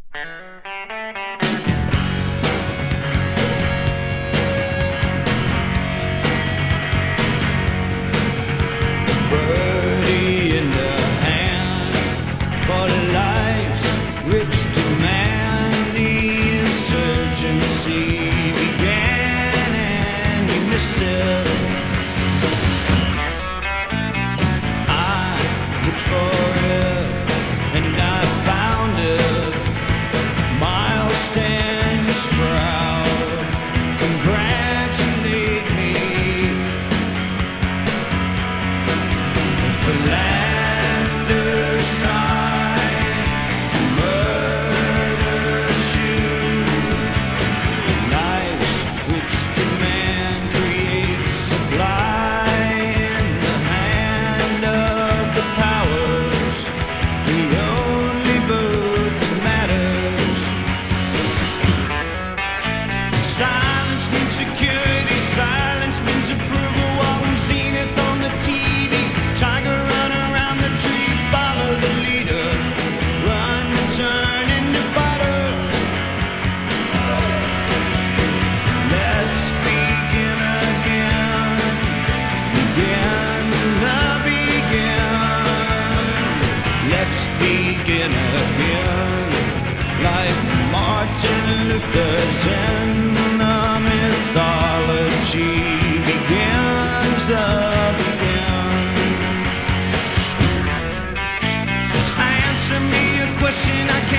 Birdie in the hand for life's rich demand. The insurgency began and you missed it. I looked for it and I found it. Miles stands proud, congratulate me. The lander's time, murder shoot. Life's which demand creates supply in the hand of the powers. The only book that matters. Silence means security. Silence means approval. While we're seeing it on the TV. Tiger run around the tree, follow the leader. Run, turn into butter. Let's begin again. Begin the begin. Let's begin again. Like Martin Luther's in the mythology begins again. Answer me a question I can't